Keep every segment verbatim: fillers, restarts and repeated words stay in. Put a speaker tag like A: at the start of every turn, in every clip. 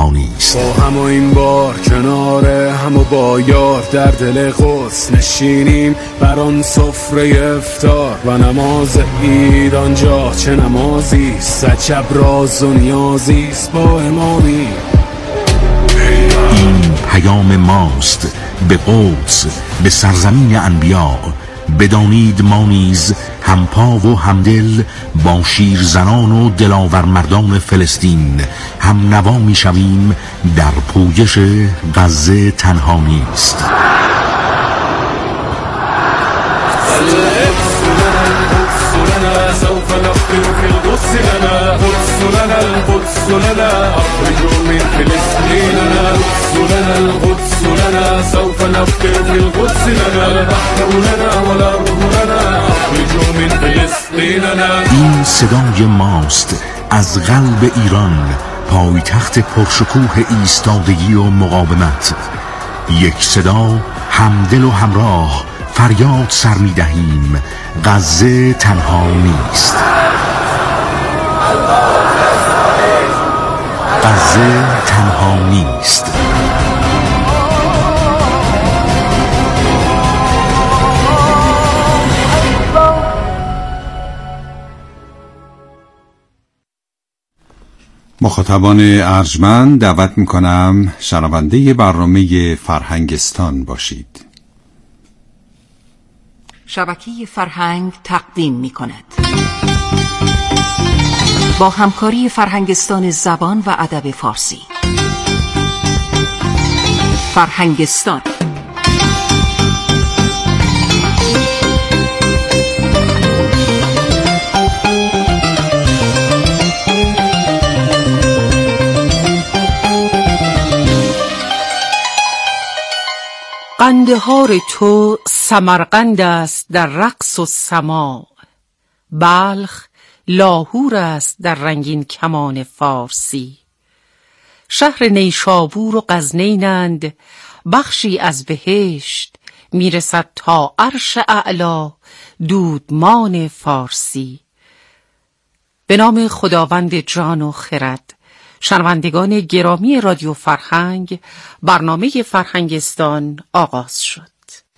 A: تنها نیست.
B: با هم و این بار کنار هم و با یار در دل قدس نشینیم بر آن سفره افطار و نماز عید آنجا چه نمازی عجب راز و نیازیست با امامی.
A: این پیام ماست به قدس، به سرزمین انبیا. بدانید ما نیز همپا و همدل با شیرزنان و دلاور مردان فلسطین هم نوا می شویم در پویش غزه تنها نیست. این صدای ماست از قلب ایران، پایتخت پرشکوه ایستادگی و مقاومت. یک صدا، همدل و همراه، فریاد سر می دهیم غزه تنها نیست. غزه تنها نیست.
C: مخاطبان ارجمند دعوت میکنم شنونده برنامه فرهنگستان باشید.
D: شبکه فرهنگ تقدیم میکند با همکاری فرهنگستان زبان و ادب فارسی. فرهنگستان
E: قندهار تو سمرقند است در رقص و سماع، بلخ لاهور است در رنگین کمان فارسی. شهر نیشابور و غزنینند بخشی از بهشت، میرسد تا عرش اعلا دودمان فارسی. به نام خداوند جان و خرد. شنوندگان گرامی رادیو فرهنگ، برنامه فرهنگستان آغاز شد.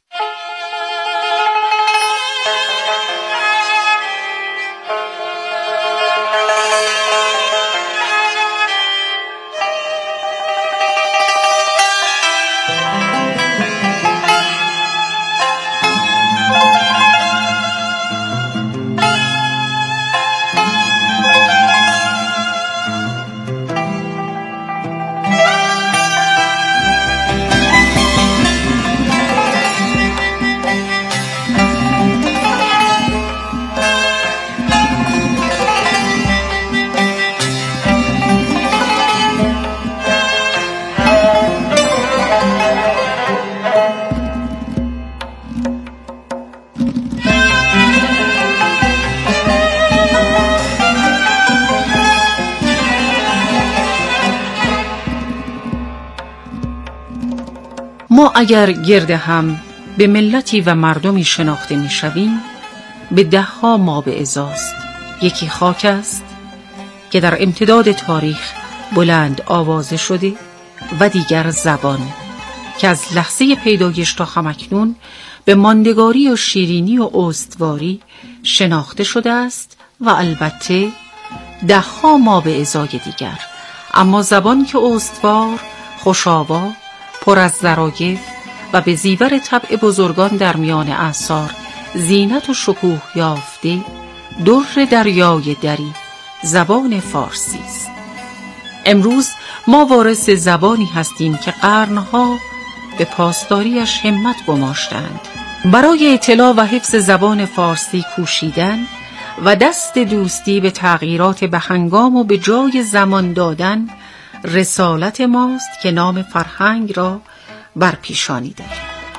E: ما اگر گرد هم به ملتی و مردمی شناخته می شویم، به ده ها ما به ازاست. یکی خاک است که در امتداد تاریخ بلند آوازه شده و دیگر زبان که از لحظه پیدایش تا همکنون به ماندگاری و شیرینی و استواری شناخته شده است و البته ده ها ما به ازای دیگر. اما زبان که استوار، خوش‌آوا، پر از ظرایف و به زیور طبع بزرگان در میان اعصار زینت و شکوه یافته، در دریای دری زبان فارسی است. امروز ما وارث زبانی هستیم که قرنها به پاسداریش همت گماشتند. برای اطلاع و حفظ زبان فارسی کوشیدن و دست دوستی به تغییرات به هنگام و به جای زمان دادن رسالت ماست که نام فرهنگ را برپیشانی داریم.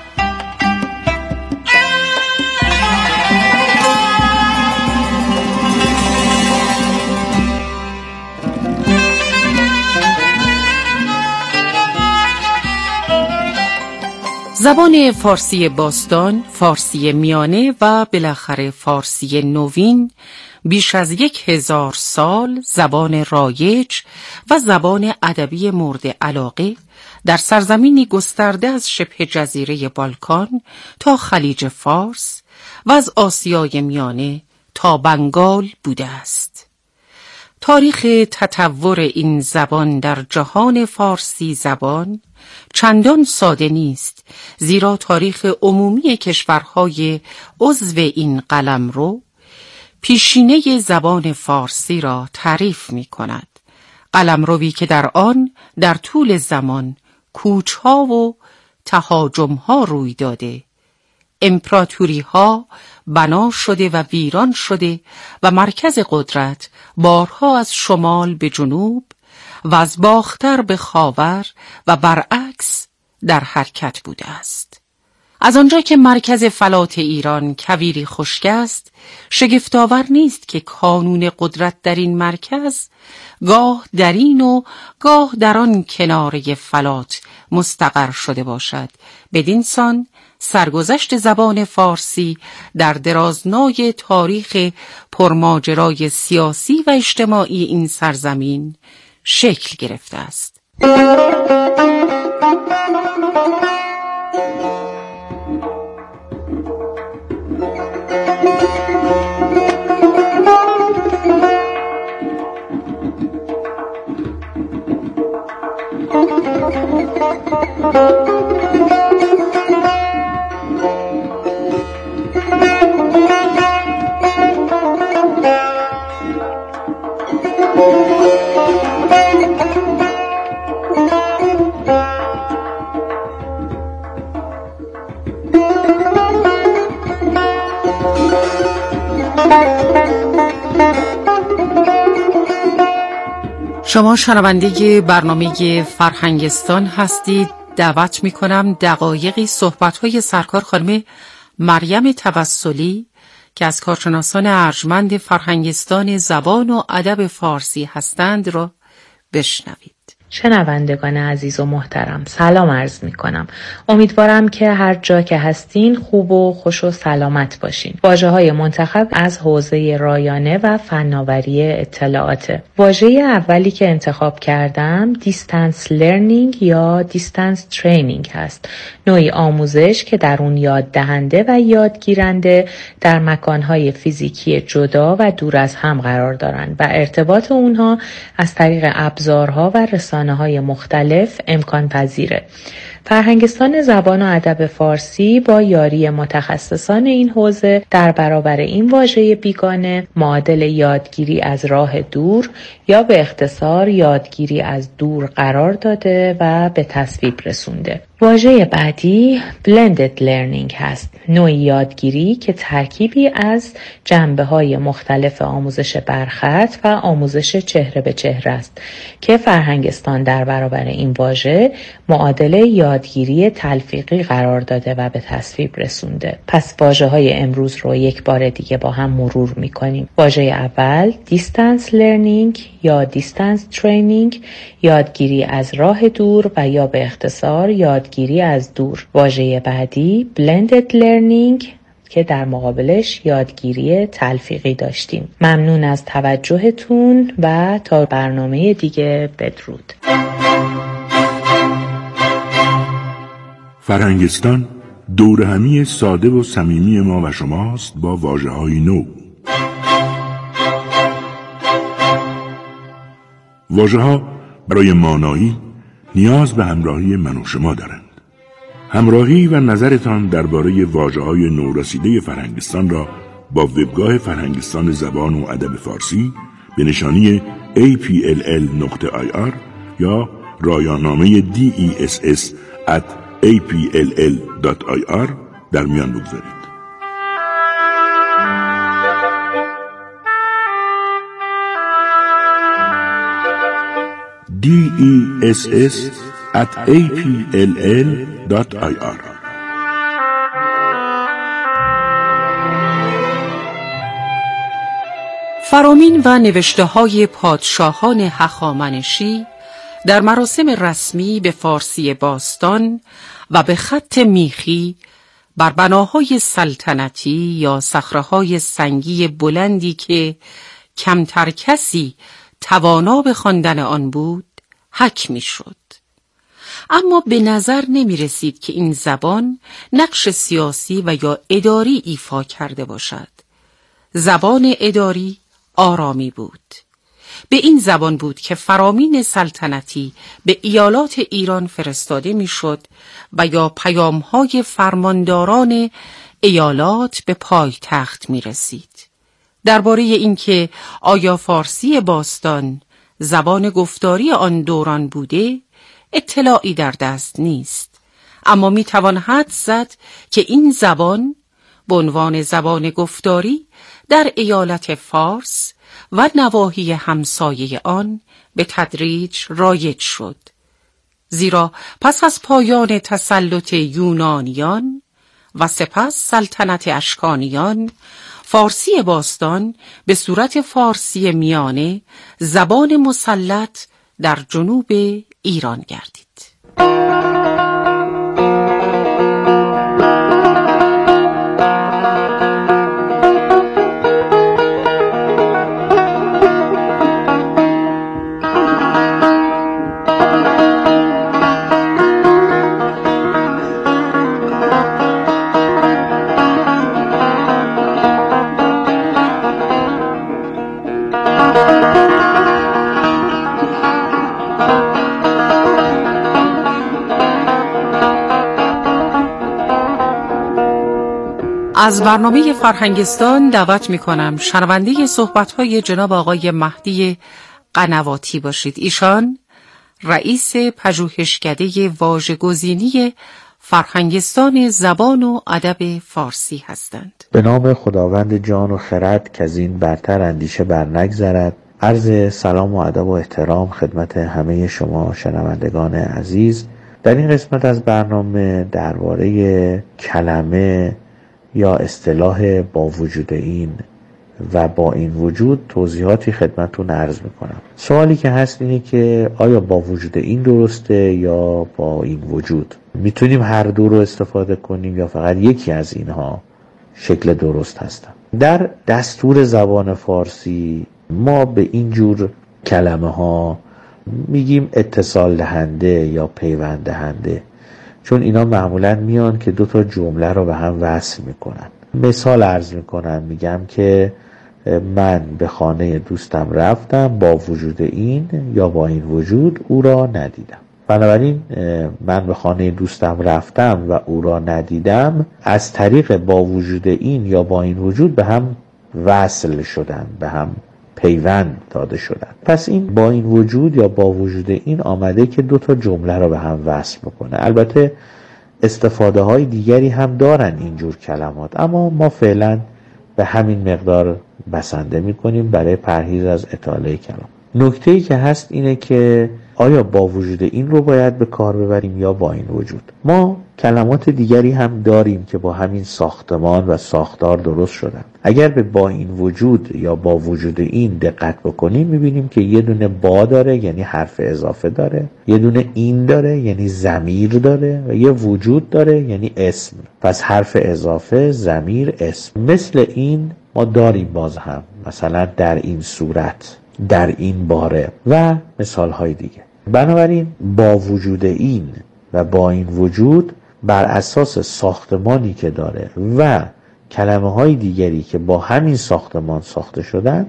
E: زبان فارسی باستان، فارسی میانه و بالاخره فارسی نوین بیش از یک هزار سال زبان رایج و زبان ادبی مورد علاقه در سرزمینی گسترده از شبه جزیره بالکان تا خلیج فارس و از آسیای میانه تا بنگال بوده است. تاریخ تطور این زبان در جهان فارسی زبان چندان ساده نیست، زیرا تاریخ عمومی کشورهای عضو این قلمرو پیشینه زبان فارسی را تعریف می کند. قلمروی که در آن در طول زمان کوچها و تهاجمها روی داده، امپراتوری ها بنا شده و ویران شده و مرکز قدرت بارها از شمال به جنوب و از باختر به خاور و برعکس در حرکت بوده است. از آنجا که مرکز فلات ایران کویری خشک است، شگفت‌آور نیست که کانون قدرت در این مرکز گاه در این و گاه در آن کناره فلات مستقر شده باشد. بدین سان سرگذشت زبان فارسی در درازنای تاریخ پرماجرای سیاسی و اجتماعی این سرزمین شکل گرفته است. شما شنونده برنامه فرهنگستان هستید. دعوت می کنم دقایقی صحبت‌های سرکار خانم مریم توسلی که از کارشناسان ارجمند فرهنگستان زبان و ادب فارسی هستند را بشنوید.
F: شنوندگان عزیز و محترم، سلام عرض می کنم. امیدوارم که هر جا که هستین خوب و خوش و سلامت باشین. واژه های منتخب از حوزه رایانه و فناوری اطلاعات. واژه اولی که انتخاب کردم دیستنس لرنینگ یا دیستنس ترینینگ هست. نوعی آموزش که در اون یاد دهنده و یادگیرنده در مکانهای فیزیکی جدا و دور از هم قرار دارند و ارتباط اونها از طریق ابزارها و رسانه‌های های مختلف امکان پذیره. فرهنگستان زبان و ادب فارسی با یاری متخصصان این حوزه در برابر این واژه بیگانه معادل یادگیری از راه دور یا به اختصار یادگیری از دور قرار داده و به تصویب رسونده. واژه بعدی blended learning هست، نوعی یادگیری که ترکیبی از جنبه‌های مختلف آموزش برخط و آموزش چهره به چهره است که فرهنگستان در برابر این واژه معادل یادگیری تلفیقی قرار داده و به تصویب رسونده. پس واژه‌های امروز رو یک بار دیگه با هم مرور می‌کنیم. واژه اول distance learning یا distance training، یادگیری از راه دور و یا به اختصار یادگیری از دور. واژه بعدی blended learning که در مقابلش یادگیری تلفیقی داشتیم. ممنون از توجهتون و تا برنامه دیگه بدرود.
A: فرهنگستان دور همی ساده و صمیمی ما و شماست با واژه‌های نو. واژه‌ها برای مانایی نیاز به همراهی من و شما دارند. همراهی و نظرتان درباره واژه‌های نورسیده فرهنگستان را با وبگاه فرهنگستان زبان و ادب فارسی به نشانی ای پی ال ال نقطه آی آر یا رایانامه دی ای اس اس ات ای پی ال ال دات آی آر در میان بگذارید. دی ای اس اس ات ای پی ال ال دات آی آر.
E: فرامین و نوشته های پادشاهان هخامنشی در مراسم رسمی به فارسی باستان و به خط میخی بر بناهای سلطنتی یا صخره‌های سنگی بلندی که کمتر کسی توانا به خواندن آن بود حک می‌شد. اما به نظر نمی رسید که این زبان نقش سیاسی و یا اداری ایفا کرده باشد. زبان اداری آرامی بود. به این زبان بود که فرامین سلطنتی به ایالات ایران فرستاده می شد و یا پیامهای فرمانداران ایالات به پایتخت می رسید. درباره اینکه آیا فارسی باستان زبان گفتاری آن دوران بوده، اطلاعی در دست نیست، اما می توان حدس زد که این زبان به عنوان زبان گفتاری در ایالت فارس و نواحی همسایه آن به تدریج رایج شد. زیرا پس از پایان تسلط یونانیان و سپس سلطنت اشکانیان، فارسی باستان به صورت فارسی میانه زبان مسلط در جنوب ایران گردید. از برنامه فرهنگستان دعوت می کنم شنونده صحبت‌های جناب آقای مهدی قنواتی باشید. ایشان رئیس پژوهشکده واژه‌گزینی فرهنگستان زبان و ادب فارسی هستند.
G: به نام خداوند جان و خرد که از این برتر اندیشه بر نگذرد. عرض سلام و ادب و احترام خدمت همه شما شنوندگان عزیز. در این قسمت از برنامه درباره کلمه یا اصطلاح با وجود این و با این وجود توضیحاتی خدمتتون عرض میکنم. سوالی که هست اینه که آیا با وجود این درسته یا با این وجود؟ میتونیم هر دو رو استفاده کنیم یا فقط یکی از اینها شکل درست هستن؟ در دستور زبان فارسی ما به این جور کلمه ها میگیم اتصال دهنده یا پیوند دهنده، چون اینا معمولاً میان که دو تا جمله رو به هم وصل میکنن. مثال عرض میکنم، میگم که من به خانه دوستم رفتم، با وجود این یا با این وجود او را ندیدم. بنابراین من به خانه دوستم رفتم و او را ندیدم از طریق با وجود این یا با این وجود به هم وصل شدن، به هم پیوند داده شدن. پس این با این وجود یا با وجود این آمده که دو تا جمله رو به هم وصل بکنه. البته استفاده های دیگری هم دارن اینجور کلمات، اما ما فعلا به همین مقدار بسنده میکنیم برای پرهیز از اطاله کلام. نکته‌ای که هست اینه که آیا با وجود این رو باید به کار ببریم یا با این وجود؟ ما کلمات دیگری هم داریم که با همین ساختمان و ساختار درست شدن. اگر به با این وجود یا با وجود این دقت بکنیم میبینیم که یه دونه با داره یعنی حرف اضافه داره، یه دونه این داره یعنی ضمیر داره و یه وجود داره یعنی اسم. پس حرف اضافه، ضمیر، اسم. مثل این ما داریم باز هم، مثلا در این صورت، در این باره و مثال های دیگه. بنابراین با وجود این و با این وجود بر اساس ساختمانی که داره و کلمه های دیگری که با همین ساختمان ساخته شدن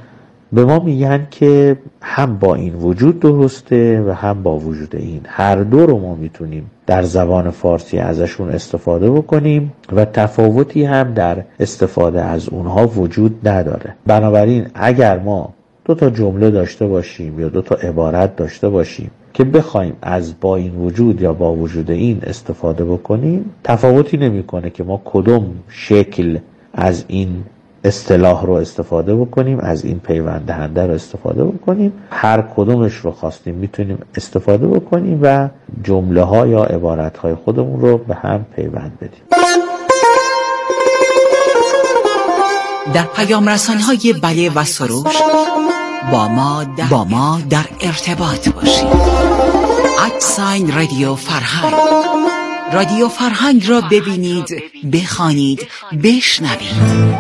G: به ما میگن که هم با این وجود درسته و هم با وجود این. هر دو رو ما میتونیم در زبان فارسی ازشون استفاده بکنیم و تفاوتی هم در استفاده از اونها وجود نداره. بنابراین اگر ما دو تا جمله داشته باشیم یا دو تا عبارت داشته باشیم که بخوایم از با این وجود یا با وجود این استفاده بکنیم، تفاوتی نمیکنه که ما کدوم شکل از این اصطلاح رو استفاده بکنیم، از این پیوند دهنده رو استفاده بکنیم. هر کدومش رو خواستیم میتونیم استفاده بکنیم و جمله ها یا عبارت های خودمون رو به هم پیوند بدیم.
H: در پیام رسان‌های بله و سروش با ما در, با ما در ارتباط باشید. ات ساین رادیو فرهنگ رادیو فرهنگ را ببینید، بخوانید، بشنوید.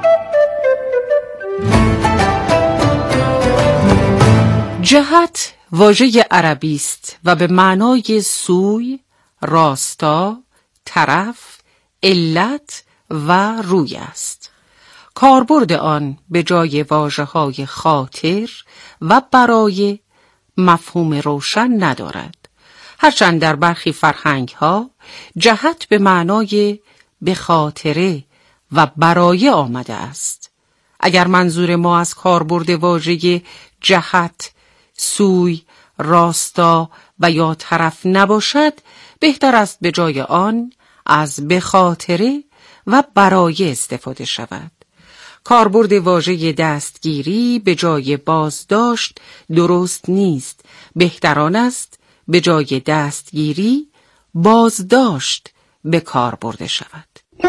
E: جهت واژه عربی است و به معنای سوی، راستا، طرف، علت و روی است. کاربرد آن به جای واژه‌های خاطر و برای مفهوم روشن ندارد، هرچند در برخی فرهنگ‌ها جهت به معنای به خاطره و برای آمده است. اگر منظور ما از کاربرد واژه جهت سوی، راستا و یا طرف نباشد، بهتر است به جای آن از به خاطره و برای استفاده شود. کاربرد واژه دستگیری به جای بازداشت درست نیست. بهتران است به جای دستگیری بازداشت به کار برده شود.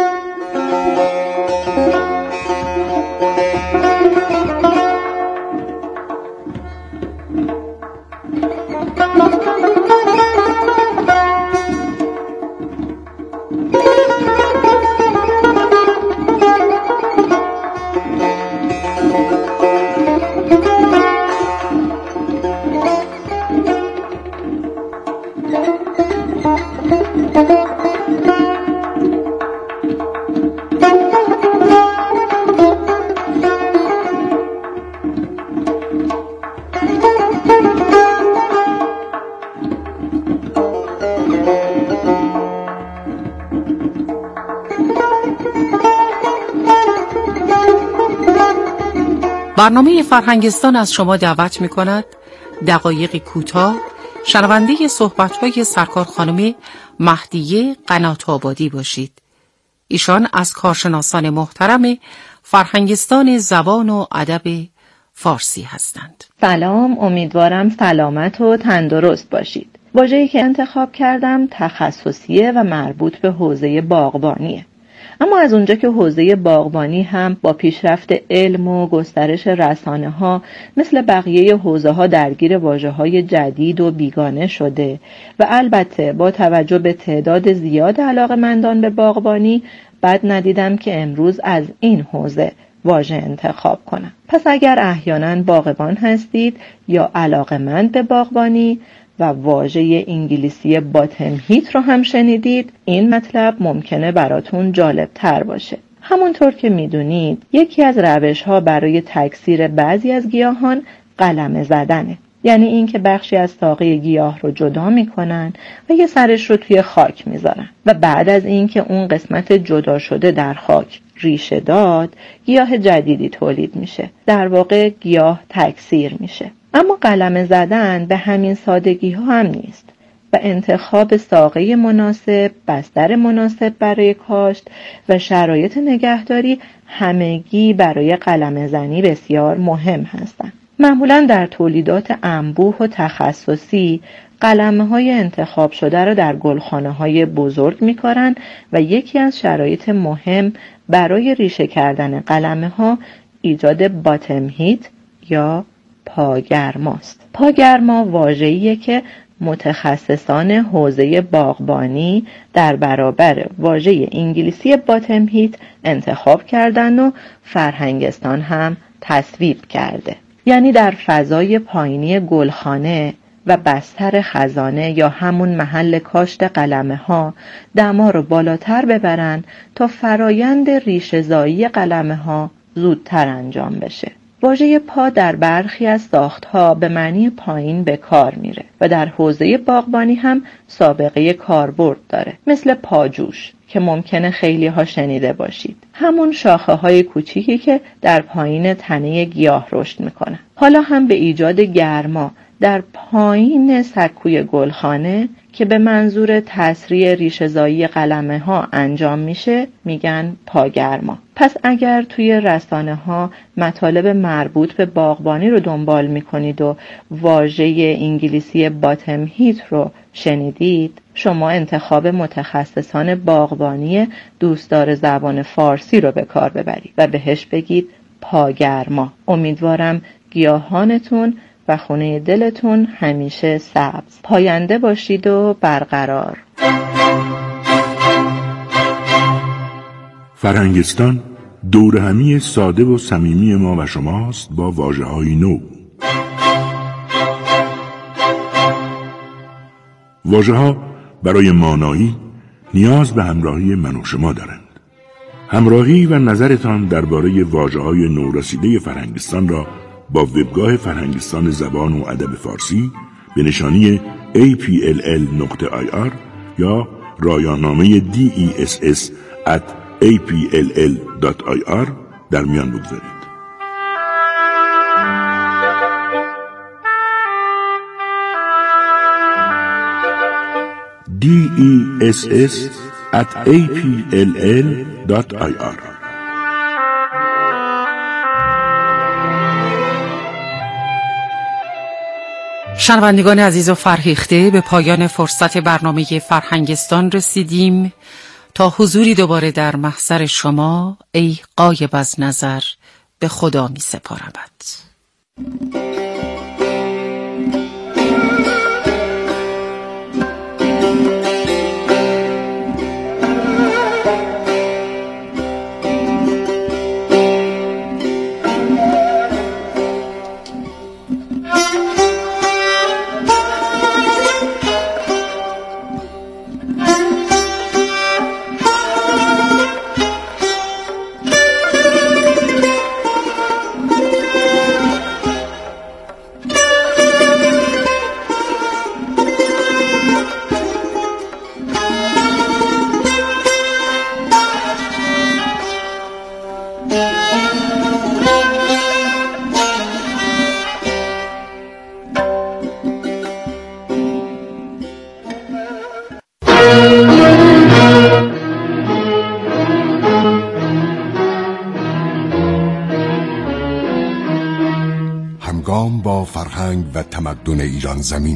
E: برنامه فرهنگستان از شما دعوت می کند دقایقی کوتاه شنونده صحبت‌های سرکار خانم مهدیه قنات‌آبادی باشید. ایشان از کارشناسان محترم فرهنگستان زبان و ادب فارسی هستند.
F: سلام، امیدوارم سلامت و تندرست باشید. واژه‌ای که انتخاب کردم تخصصیه و مربوط به حوزه باغبانیه. اما از اونجا که حوزه باغبانی هم با پیشرفت علم و گسترش رسانه‌ها مثل بقیه حوزه‌ها درگیر واژه‌های جدید و بیگانه شده و البته با توجه به تعداد زیاد علاقه‌مندان به باغبانی، بد ندیدم که امروز از این حوزه واژه انتخاب کنم. پس اگر احیانا باغبان هستید یا علاقه‌مند به باغبانی و واژه انگلیسی باتم هیت رو هم شنیدید، این مطلب ممکنه براتون جالب تر باشه. همونطور که میدونید یکی از روش‌ها برای تکثیر بعضی از گیاهان قلمه زدنه. یعنی این که بخشی از ساقه گیاه رو جدا میکنن و یه سرش رو توی خاک میذارن و بعد از این که اون قسمت جدا شده در خاک ریشه داد، گیاه جدیدی تولید میشه. در واقع گیاه تکثیر میشه. اما قلمه زدن به همین سادگی ها هم نیست و انتخاب ساقه مناسب، بستر مناسب برای کاشت و شرایط نگهداری همگی برای قلمه زنی بسیار مهم هستند. معمولا در تولیدات انبوه و تخصصی قلمه های انتخاب شده را در گلخانه های بزرگ می کارن و یکی از شرایط مهم برای ریشه کردن قلمه ها ایجاد باتم هیت یا پاگرماست. پاگرما واژه‌ایه که متخصصان حوزه باغبانی در برابر واژه انگلیسی باتم هیت انتخاب کردن و فرهنگستان هم تصویب کرده. یعنی در فضای پایینی گلخانه و بستر خزانه یا همون محل کاشت قلمه ها دما رو بالاتر ببرن تا فرایند ریشه‌زایی قلمه ها زودتر انجام بشه. واژه پا در برخی از ساختها به معنی پایین به کار میره و در حوزه باغبانی هم سابقه کاربرد داره، مثل پاجوش که ممکنه خیلی ها شنیده باشید. همون شاخه های کوچیکی که در پایین تنه گیاه رشد میکنه. حالا هم به ایجاد گرما در پایین سکوی گلخانه که به منظور تسریع ریشه‌زایی قلمه ها انجام میشه میگن پاگرما. پس اگر توی رسانه ها مطالب مربوط به باغبانی رو دنبال میکنید و واژه انگلیسی باتم هیت رو شنیدید، شما انتخاب متخصصان باغبانی دوستدار زبان فارسی رو به کار ببرید و بهش بگید پاگرما. امیدوارم گیاهانتون و خونه دلتون همیشه سبز، پاینده باشید و برقرار.
I: فرهنگستان دور همی ساده و صمیمی ما و شماست با واژه‌های نو. واژه‌ها برای مانایی نیاز به همراهی من و شما دارند. همراهی و نظرتان درباره واژه‌های نورسیده فرهنگستان را با وبگاه فرهنگستان زبان و ادب فارسی به نشانی ای پی ال ال نقطه آی آر یا رایانامه دی ای اس اس ات ای پی ال ال دات آی آر در میان بگذارید. دی ای اس اس ات ای پی ال ال دات آی آر.
E: شنوندگان عزیز و فرهیخته، به پایان فرصت برنامه فرهنگستان رسیدیم. تا حضوری دوباره در محضر شما، ای غایب از نظر، به خدا می سپارمت.
J: همگام با فرهنگ و تمدن ایران زمین.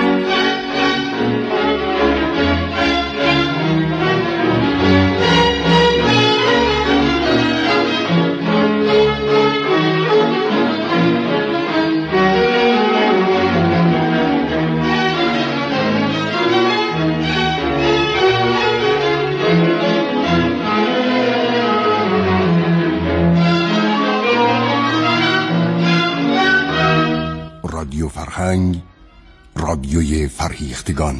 J: رادیو فرهنگ، رادیوی فرهیختگان.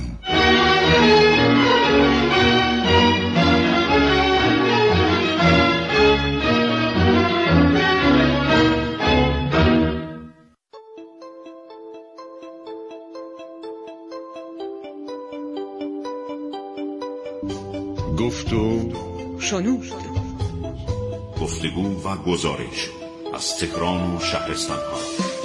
A: گفت و
H: شنود،
A: گفتگو و گزارش از تهران و شهرستان ها.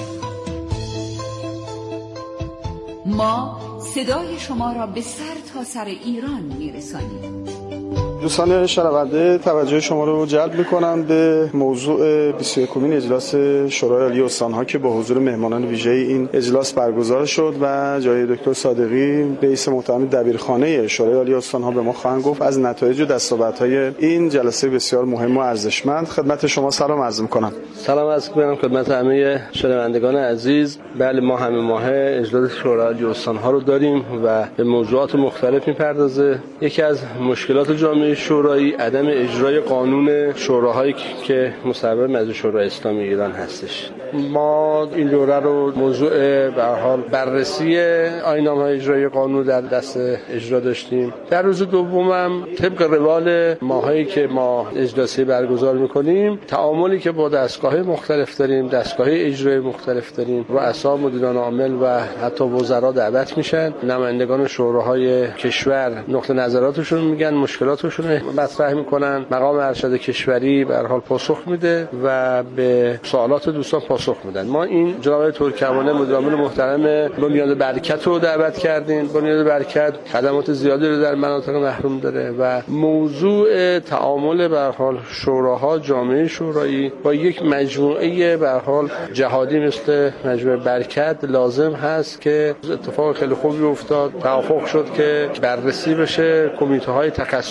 H: ما صدای شما را به سر تا سر ایران میرسانیم.
K: دوستان شنونده، توجه شما رو جلب میکنم به موضوع بیست و یکمین اجلاس شورای عالی استان‌ها که با حضور مهمانان ویژه این اجلاس برگزار شد و جای دکتر صادقی رئیس محترم دبیرخانه شورای عالی استان‌ها به ما خواهند گفت از نتایج و دستاوردهای این جلسه بسیار مهم و ارزشمند. خدمت شما سلام عرض میکنم.
L: سلام عرض میکنم خدمت همه شنوندگان عزیز. بله، ما همه ماهه اجلاس شورای عالی استان‌ها رو داریم و به موضوعات مختلف میپردازه. یکی از مشکلات جامعه شورایی عدم اجرای قانون شوراهایی که مصوب مجلس شورای اسلامی ایران هستش. ما این دوره رو موضوع به هر حال بررسی آیین‌نامه‌های اجرایی قانون در دست اجرا داشتیم. در روز دومم طبق روال ماهایی که ما اجلاسی برگزار می‌کنیم، تعاملی که با دستگاه‌های مختلف داریم، دستگاه‌های اجرایی مختلف داریم، رؤسا، مدیران عامل و حتی وزرا دعوت میشن. نمایندگان شوراهای کشور نقطه نظراتشون میگن، مشکلاتشون مطرح میکنن. مقام ارشد کشوری به هر حال پاسخ میده و به سوالات دوستان پاسخ میدن. ما این جناب ترکمانه مدیر عامل محترم بنیاد برکت رو دعوت کردیم. بنیاد برکت خدمات زیادی رو در مناطق محروم داره و موضوع تعامل به هر حال شوراها، جامعه شورایی با یک مجموعه به هر حال جهادی مثل مجموعه برکت لازم هست که اتفاق خیلی خوبی افتاد. توافق شد که بررسی بشه، کمیته های تخصصی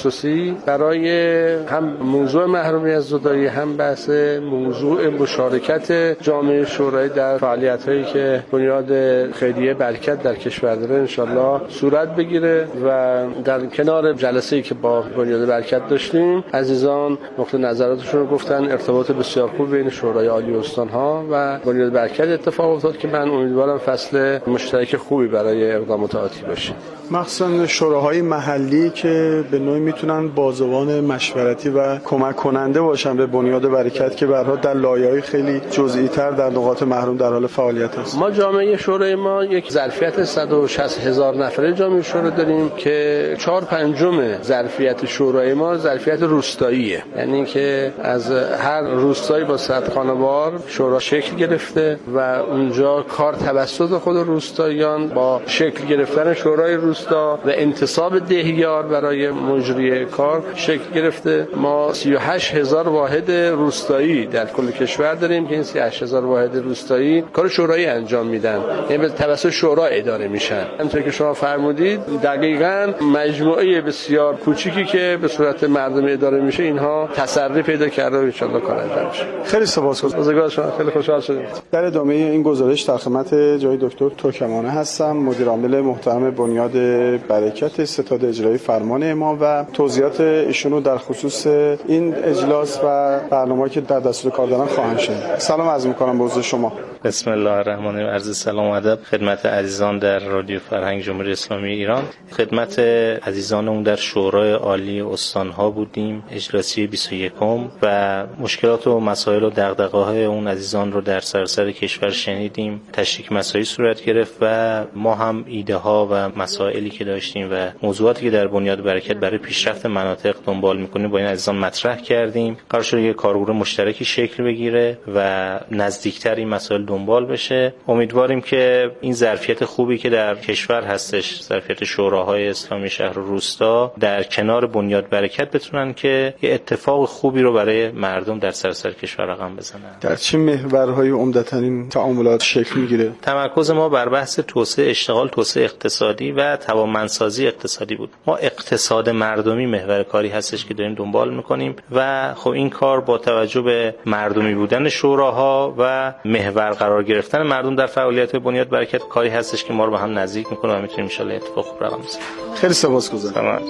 L: عالی برای هم موضوع محرومیت زدایی، هم بحث موضوع مشارکت جامعه شورایی در فعالیت‌هایی که بنیاد خیریه برکت در کشور داره انشالله صورت بگیره. و در کنار جلسه‌ای که با بنیاد برکت داشتیم، عزیزان نقطه نظراتشون رو گفتن. ارتباط بسیار خوب بین شورای عالی استان‌ها و بنیاد برکت اتفاق افتاد که من امیدوارم فصل مشترک خوبی برای اقدامات آتی باشه.
K: مخصوصا شوراهای محلی که به نوعی میتونن بازوان مشورتی و کمک کننده باشن به بنیاد برکت که به هر حال در لایه‌های خیلی جزئی تر در نقاط محروم در حال فعالیت است.
L: ما جامعه شورای ما یک ظرفیت صد و شصت هزار نفره جامعه شورا داریم که چهار پنجم ظرفیت شورای ما ظرفیت روستاییه، یعنی که از هر روستایی با صد خانوار شورا شکل گرفته و اونجا کار توسط خود روستاییان با شکل گرفتن شورای روستا و انتصاب دهیار برای مجری کار شکل گرفته. ما سی و هشت هزار واحد روستایی در کل کشور داریم که این سی و هشت هزار واحد روستایی کار شورایی انجام میدن، یعنی به توسط شورا اداره میشن. همونطور که شما فرمودید دقیقاً مجموعه بسیار کوچیکی که به صورت مردمی اداره میشه اینها تسری پیدا کرده و ان شاءالله کار انجام میشه.
K: خیلی سپاسگزارم.
L: روزگار شما خیلی خوشحال شدم.
K: در ادامه این گزارش در خدمت جناب دکتر ترکمانه هستم، مدیر عامل محترم بنیاد برکت ستاد اجرایی فرمان امام و توضیحات ایشونو در خصوص این اجلاس و برنامه‌ای که در دستور کار دارن خواهند شنید. سلام عرض می‌کنم به حضور شما.
M: بسم الله الرحمن الرحیم. عرض سلام و ادب خدمت عزیزان در رادیو فرهنگ جمهوری اسلامی ایران. خدمت عزیزانمون در شورای عالی استان‌ها بودیم، اجلاسی بیست و یکم و مشکلات و مسائل و دغدغه‌های اون عزیزان رو در سراسر کشور شنیدیم. تشریک مسائلی صورت گرفت و ما هم ایده‌ها و مسائلی که داشتیم و موضوعاتی که در بنیاد برکت برای پیشرفت مناطق دنبال می‌کنیم با این عزیزان مطرح کردیم. قرار شد یک کارگروه مشترکی شکل بگیره و نزدیکتر این مسائل دنبال بشه. امیدواریم که این ظرفیت خوبی که در کشور هستش، ظرفیت شوراهای اسلامی شهر و روستا، در کنار بنیاد برکت بتونن که یه اتفاق خوبی رو برای مردم در سراسر کشور رقم بزنن.
K: در چه محورهای عمدتاً این تعاملات شکل میگیره؟
M: تمرکز ما بر بحث توسعه اشتغال، توسعه اقتصادی و توانمندسازی اقتصادی بود. ما اقتصاد مردمی محور کاری هستش که داریم دنبال میکنیم و خب این کار با توجه به مردمی بودن شوراها و محور قرار گرفتن مردم در فعالیت بنیاد برکت کاری هستش که ما رو به هم نزدیک میکنه و میتونیم ان شاء الله اتفاق خوب رقم بزنیم.
K: خیلی سپاسگزارم.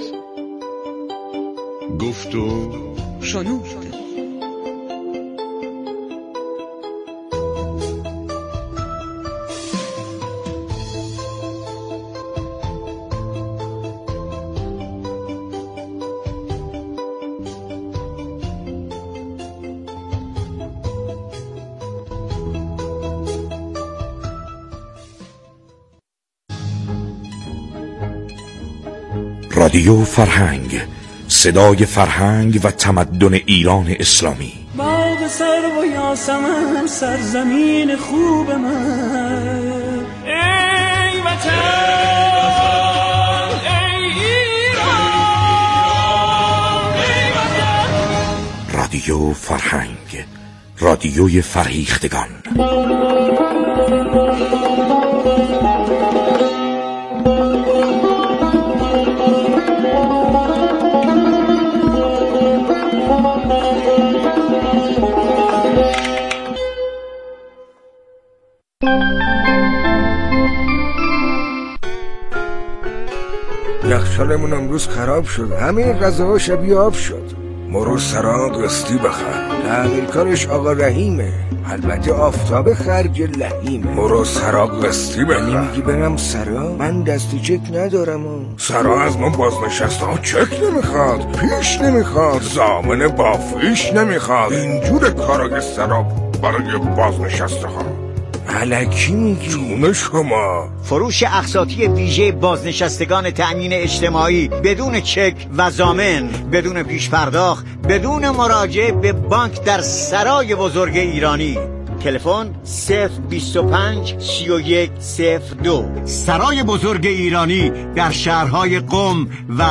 J: گفت و
H: شنود.
A: رادیو فرهنگ، صدای فرهنگ و تمدن ایران اسلامی.
N: باغ سرو و یاسمن سرزمین خوب من، ای وطن ای ایران ای وطن.
A: رادیو فرهنگ، رادیوی فرهیختگان.
O: یخچالمون امروز خراب شد، همه غذاها شبیه آب شد. مرو سراغ قسطی بخر. تعمیرکارش آقا رحیمه، البته آفتاب خرج لحیمه. مرو سراغ قسطی بخر. یعنی میگی برم سرا؟ من دست چک ندارم. سرا از من بازنشسته ها چک نمیخواد، پیش نمیخواد، ضامن بافیش نمیخواد. اینجور کارای سرا برای بازنشسته ها. الکی میگی؟ جون شما.
P: فروش اقساطی ویژه بازنشستگان تأمین اجتماعی بدون چک و ضامن، بدون پیش پرداخت، بدون مراجعه به بانک در سرای بزرگ ایرانی. تلفن صفر بیست و پنج سی و یک صفر دو. سرای بزرگ ایرانی در شهرهای قم و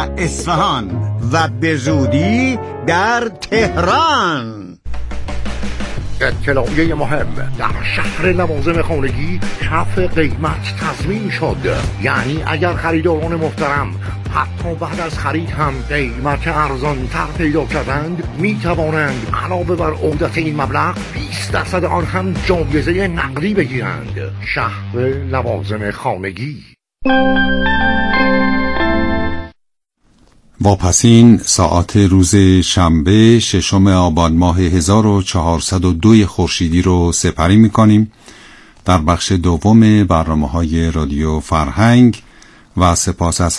P: اصفهان و به زودی در تهران.
Q: اطلاعیه مهم: در شهر لوازم خانگی کف قیمت تضمین شد. یعنی اگر خریداران محترم حتی بعد از خرید هم قیمت ارزان تر پیدا کردند، می توانند علاوه بر عودت این مبلغ بیست درصد آن هم جایزه نقدی بگیرند. شهر لوازم خانگی.
C: واپسین ساعت روز شنبه ششم آبان ماه هزار و چهارصد و دو خورشیدی رو سپری می‌کنیم در بخش دوم برنامه‌های رادیو فرهنگ و سپاس از